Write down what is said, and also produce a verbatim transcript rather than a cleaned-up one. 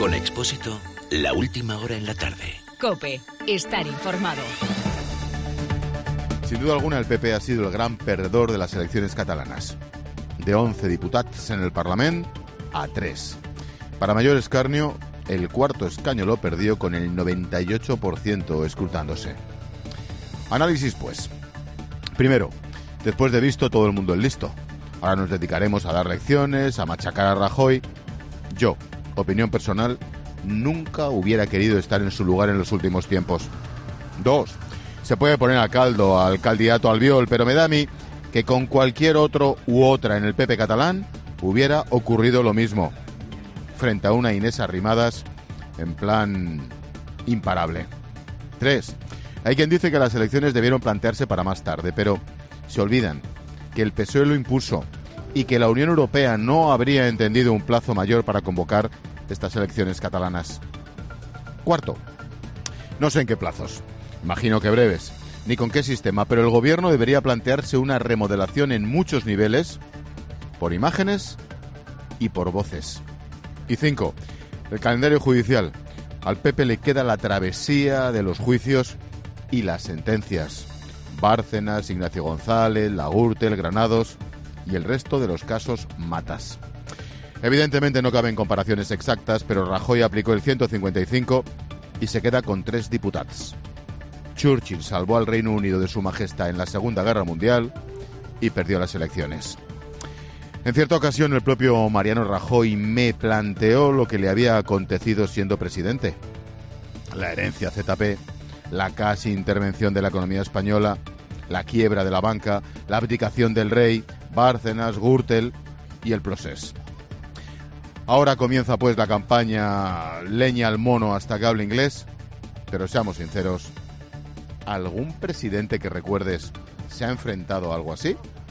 Con Expósito, la última hora en la tarde. COPE, estar informado. Sin duda alguna, el P P ha sido el gran perdedor de las elecciones catalanas. De once diputats en el Parlament, a tres. Para mayor escarnio, el cuarto escaño lo perdió con el noventa y ocho por ciento escrutándose. Análisis, pues. Primero, después de visto, todo el mundo es listo. Ahora nos dedicaremos a dar lecciones, a machacar a Rajoy. Yo, opinión personal, nunca hubiera querido estar en su lugar en los últimos tiempos. Dos, se puede poner a caldo al candidato Albiol, pero me da a mí que con cualquier otro u otra en el P P catalán hubiera ocurrido lo mismo, frente a una Inés Arrimadas en plan imparable. Tres, hay quien dice que las elecciones debieron plantearse para más tarde, pero se olvidan que el P S O E lo impuso y que la Unión Europea no habría entendido un plazo mayor para convocar estas elecciones catalanas. Cuarto, no sé en qué plazos, imagino que breves, ni con qué sistema, pero el gobierno debería plantearse una remodelación en muchos niveles, por imágenes y por voces. Y cinco, el calendario judicial. Al P P le queda la travesía de los juicios y las sentencias. Bárcenas, Ignacio González, La Gürtel, Granados y el resto de los casos Matas. Evidentemente no caben comparaciones exactas, pero Rajoy aplicó el ciento cincuenta y cinco y se queda con tres diputats. Churchill salvó al Reino Unido de su majestad en la Segunda Guerra Mundial y perdió las elecciones. En cierta ocasión el propio Mariano Rajoy me planteó lo que le había acontecido siendo presidente. La herencia Z P, la casi intervención de la economía española, la quiebra de la banca, la abdicación del rey, Bárcenas, Gürtel y el procés. Ahora comienza pues la campaña leña al mono hasta que hable inglés, pero seamos sinceros, ¿algún presidente que recuerdes se ha enfrentado a algo así?